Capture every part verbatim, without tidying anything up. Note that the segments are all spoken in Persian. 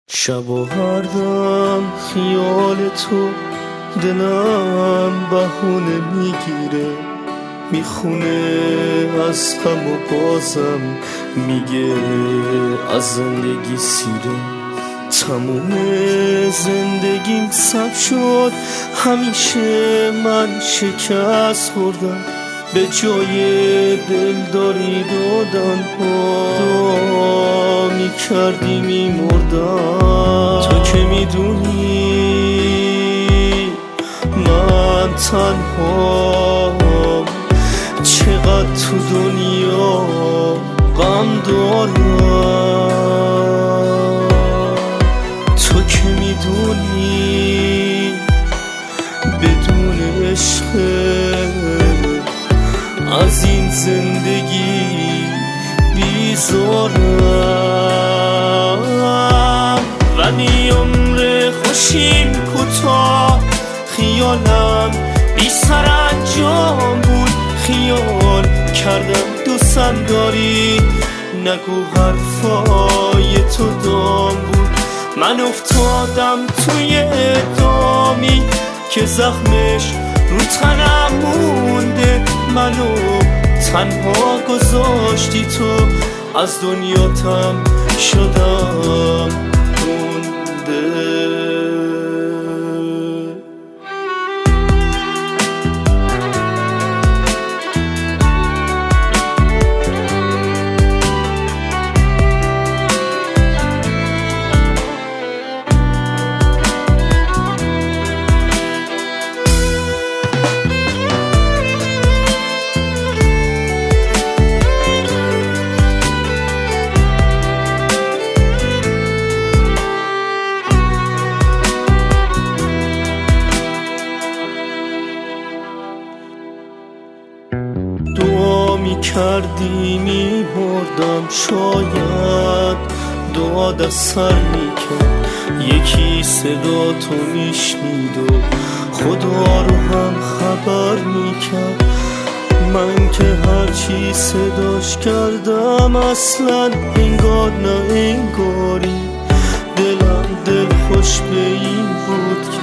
شب و هر دم خیال تو دلم بهونه میگیره، میخونه از غم و بازم میگه از زندگی سیره. تموم زندگیم سب شد، همیشه من شکست خوردم، به جای دلداری دادن ها دعا میکردی میمردم. تو که میدونی من تنها چقدر تو دنیا غم دارم. تو که میدونی بدون عشق از این زندگی بیزارم. ولی عمر خوشیم کوتاه، خیالم بی سر انجام بود. خیال کردم دوستم داری، نگو حرفای تو دام بود. من افتادم توی دامی که زخمش رو تنم مونده، منو تنها گذاشتی تو، از دنیاتم شدم مونده. دعا می کردی می مردم، شاید دعا دست سر می کرد، یکی صدا تو می شنید و خدا رو هم خبر می کرد. من که هرچی صداش کردم اصلا انگار نه انگاری، دلم دل خوش به این بود که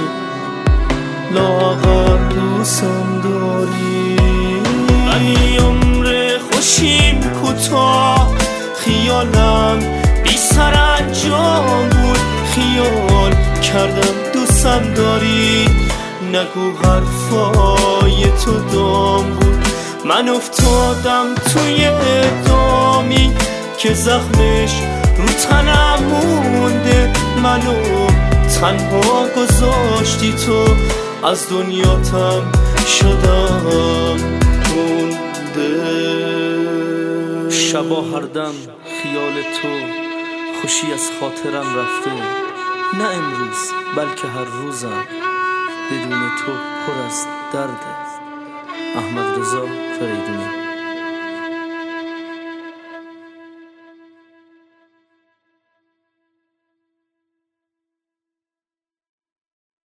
لاغر دوستم داری. ولی عمر خوشیم کوتاه، خیالم بی سر انجام بود. خیال کردم دوستم داری، نگو حرفای تو دام بود. من افتادم توی دامی که زخمش رو تنم مونده، منو تنها گذاشتی تو، از دنیاتم شدم مونده. شبا هر دم خیال تو خوشی از خاطرم رفته، نه امروز بلکه هر روزم بدون تو پر از درده. احمد رضا فریدونی.